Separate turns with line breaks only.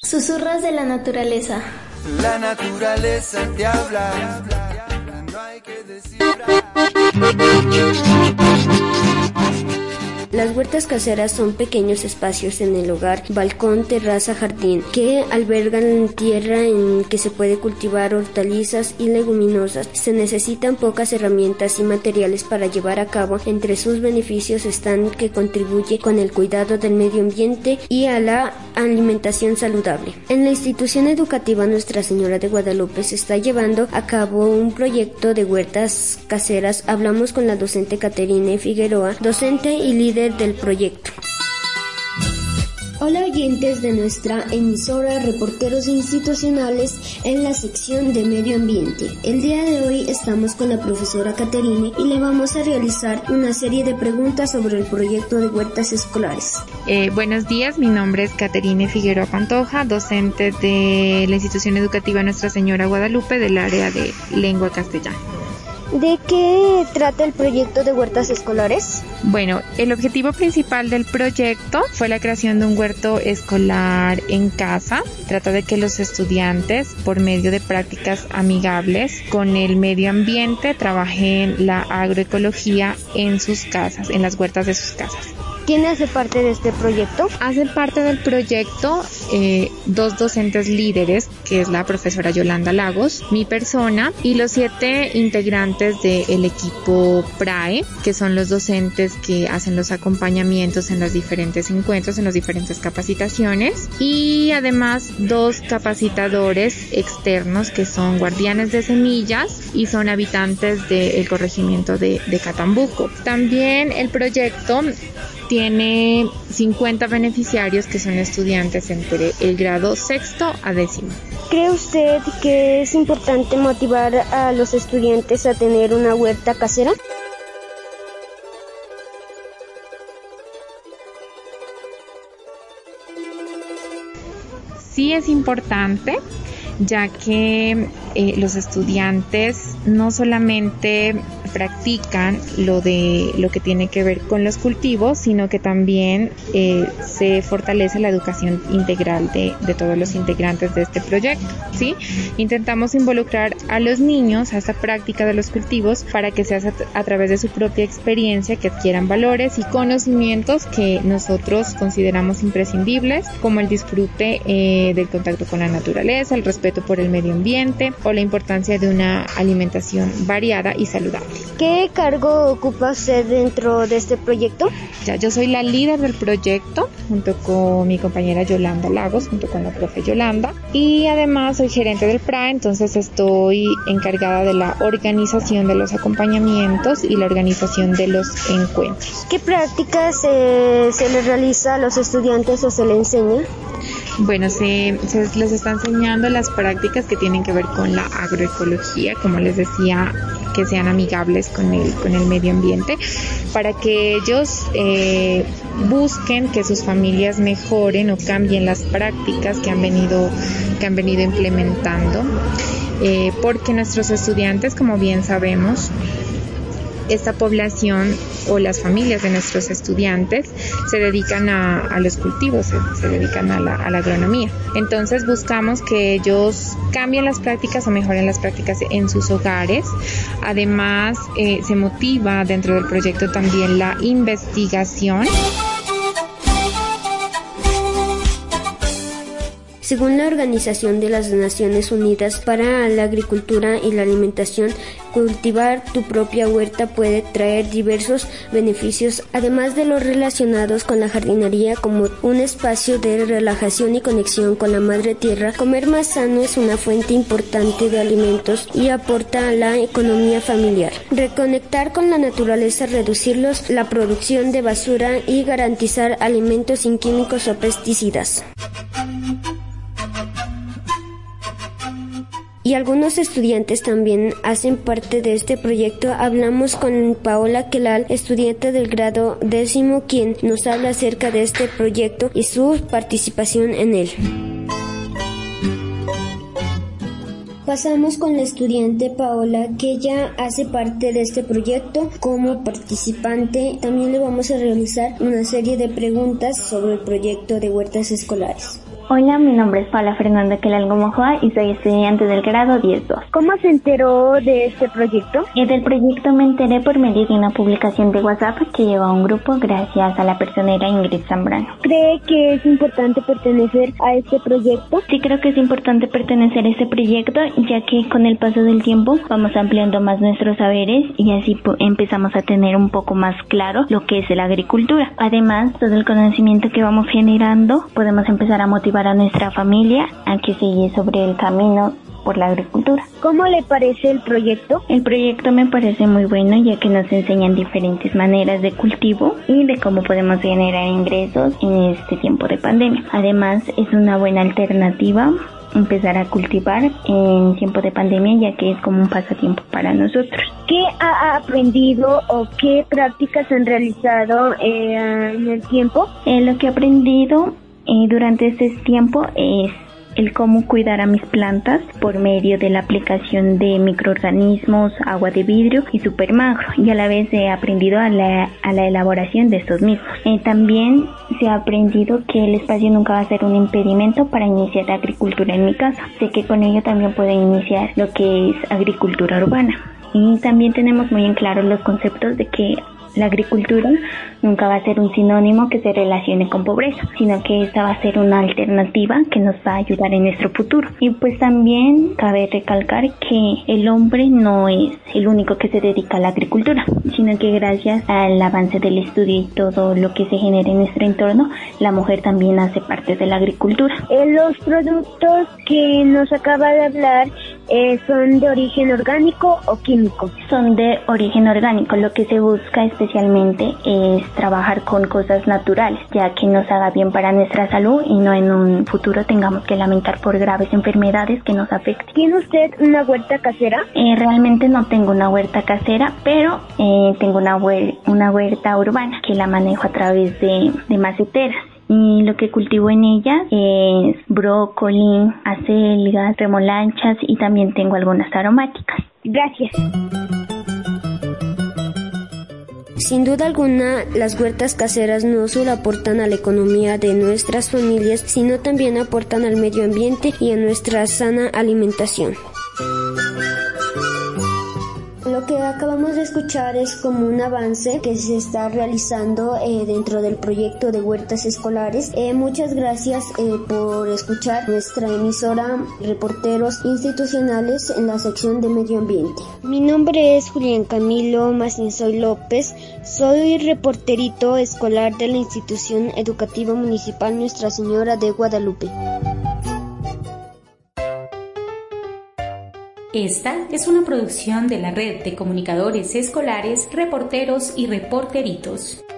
Susurros de la naturaleza.
La naturaleza te habla, no hay que descifrar.
Las huertas caseras son pequeños espacios en el hogar, balcón, terraza, jardín, que albergan tierra en que se puede cultivar hortalizas y leguminosas. Se necesitan pocas herramientas y materiales para llevar a cabo. Entre sus beneficios están que contribuye con el cuidado del medio ambiente y a la alimentación saludable. En la institución educativa Nuestra Señora de Guadalupe se está llevando a cabo un proyecto de huertas caseras. Hablamos con la docente Caterine Figueroa, docente y líder del proyecto. Hola oyentes de nuestra emisora Reporteros Institucionales en la sección de Medio Ambiente. El día de hoy estamos con la profesora Caterine y le vamos a realizar una serie de preguntas sobre el proyecto de huertas escolares.
Buenos días, mi nombre es Caterine Figueroa Pantoja, docente de la institución educativa Nuestra Señora Guadalupe del área de lengua castellana.
¿De qué trata el proyecto de huertas escolares?
Bueno, el objetivo principal del proyecto fue la creación de un huerto escolar en casa. Trata de que los estudiantes, por medio de prácticas amigables con el medio ambiente, trabajen la agroecología en sus casas, en las huertas de sus casas.
¿Quién hace parte de este proyecto?
Hacen parte del proyecto dos docentes líderes, que es la profesora Yolanda Lagos, mi persona, y los 7 integrantes del equipo PRAE, que son los docentes que hacen los acompañamientos en los diferentes encuentros, en las diferentes capacitaciones, y además 2 capacitadores externos que son guardianes de semillas y son habitantes del corregimiento de Catambuco. También el proyecto tiene 50 beneficiarios que son estudiantes entre el grado 6º a 10º.
¿Cree usted que es importante motivar a los estudiantes a tener una huerta casera?
Sí es importante, ya que los estudiantes no solamente practican lo que tiene que ver con los cultivos, sino que también se fortalece la educación integral de todos los integrantes de este proyecto, ¿sí? Intentamos involucrar a los niños a esta práctica de los cultivos para que sea a través de su propia experiencia que adquieran valores y conocimientos que nosotros consideramos imprescindibles, como el disfrute del contacto con la naturaleza, el respeto por el medio ambiente o la importancia de una alimentación variada y saludable.
¿Qué cargo ocupa usted dentro de este proyecto?
Yo soy la líder del proyecto junto con mi compañera Yolanda Lagos, junto con la profe Yolanda, y además soy gerente del PRAE, entonces estoy encargada de la organización de los acompañamientos y la organización de los encuentros.
¿Qué prácticas se les realiza a los estudiantes o se les enseña?
Bueno, se les está enseñando las prácticas que tienen que ver con la agroecología, como les decía, que sean amigables con el medio ambiente, para que ellos busquen que sus familias mejoren o cambien las prácticas que han venido implementando, porque nuestros estudiantes, como bien sabemos, esta población o las familias de nuestros estudiantes se dedican a los cultivos, se dedican a la agronomía. Entonces buscamos que ellos cambien las prácticas o mejoren las prácticas en sus hogares. Además, se motiva dentro del proyecto también la investigación.
Según la Organización de las Naciones Unidas para la Agricultura y la Alimentación, cultivar tu propia huerta puede traer diversos beneficios, además de los relacionados con la jardinería, como un espacio de relajación y conexión con la madre tierra. Comer más sano es una fuente importante de alimentos y aporta a la economía familiar. Reconectar con la naturaleza, reducir la producción de basura y garantizar alimentos sin químicos o pesticidas. Y algunos estudiantes también hacen parte de este proyecto. Hablamos con Paola Quelal, estudiante del grado 10º, quien nos habla acerca de este proyecto y su participación en él. Pasamos con la estudiante Paola, que ella hace parte de este proyecto como participante. También le vamos a realizar una serie de preguntas sobre el proyecto de huertas escolares.
Hola, mi nombre es Paula Fernanda Quelalgo Mojoa y soy estudiante del grado 10-2.
¿Cómo se enteró de este proyecto?
Del proyecto me enteré por medio de una publicación de WhatsApp que llegó a un grupo gracias a la personera Ingrid Zambrano.
¿Cree que es importante pertenecer a este proyecto?
Sí, creo que es importante pertenecer a este proyecto, ya que con el paso del tiempo vamos ampliando más nuestros saberes y así empezamos a tener un poco más claro lo que es la agricultura. Además, todo el conocimiento que vamos generando, podemos empezar a motivar a nuestra familia a que siga sobre el camino por la agricultura.
¿Cómo le parece el proyecto?
El proyecto me parece muy bueno, ya que nos enseñan diferentes maneras de cultivo y de cómo podemos generar ingresos en este tiempo de pandemia. Además, es una buena alternativa empezar a cultivar en tiempo de pandemia, ya que es como un pasatiempo para nosotros.
¿Qué ha aprendido o qué prácticas han realizado en el tiempo?
Lo que he aprendido durante este tiempo es el cómo cuidar a mis plantas por medio de la aplicación de microorganismos, agua de vidrio y supermagro, y a la vez he aprendido a la elaboración de estos mismos. También se ha aprendido que el espacio nunca va a ser un impedimento para iniciar la agricultura en mi casa. Sé que con ello también pueden iniciar lo que es agricultura urbana. Y también tenemos muy en claro los conceptos de que la agricultura nunca va a ser un sinónimo que se relacione con pobreza, sino que esta va a ser una alternativa que nos va a ayudar en nuestro futuro. Y pues también cabe recalcar que el hombre no es el único que se dedica a la agricultura, sino que gracias al avance del estudio y todo lo que se genera en nuestro entorno, la mujer también hace parte de la agricultura.
Los productos que nos acaba de hablar ¿son de origen orgánico o químico?
Son de origen orgánico. Lo que se busca especialmente es trabajar con cosas naturales, ya que nos haga bien para nuestra salud y no en un futuro tengamos que lamentar por graves enfermedades que nos afecten.
¿Tiene usted una huerta casera?
Realmente no tengo una huerta casera, pero tengo una huerta urbana que la manejo a través de maceteras. Y lo que cultivo en ella es brócoli, acelgas, remolachas y también tengo algunas aromáticas.
Gracias.
Sin duda alguna, las huertas caseras no solo aportan a la economía de nuestras familias, sino también aportan al medio ambiente y a nuestra sana alimentación. Lo que acabamos de escuchar es como un avance que se está realizando dentro del proyecto de huertas escolares. Muchas gracias por escuchar nuestra emisora Reporteros Institucionales en la sección de Medio Ambiente. Mi nombre es Julián Camilo Macinsoy López. Soy reporterito escolar de la Institución Educativa Municipal Nuestra Señora de Guadalupe.
Esta es una producción de la Red de Comunicadores Escolares, Reporteros y Reporteritos.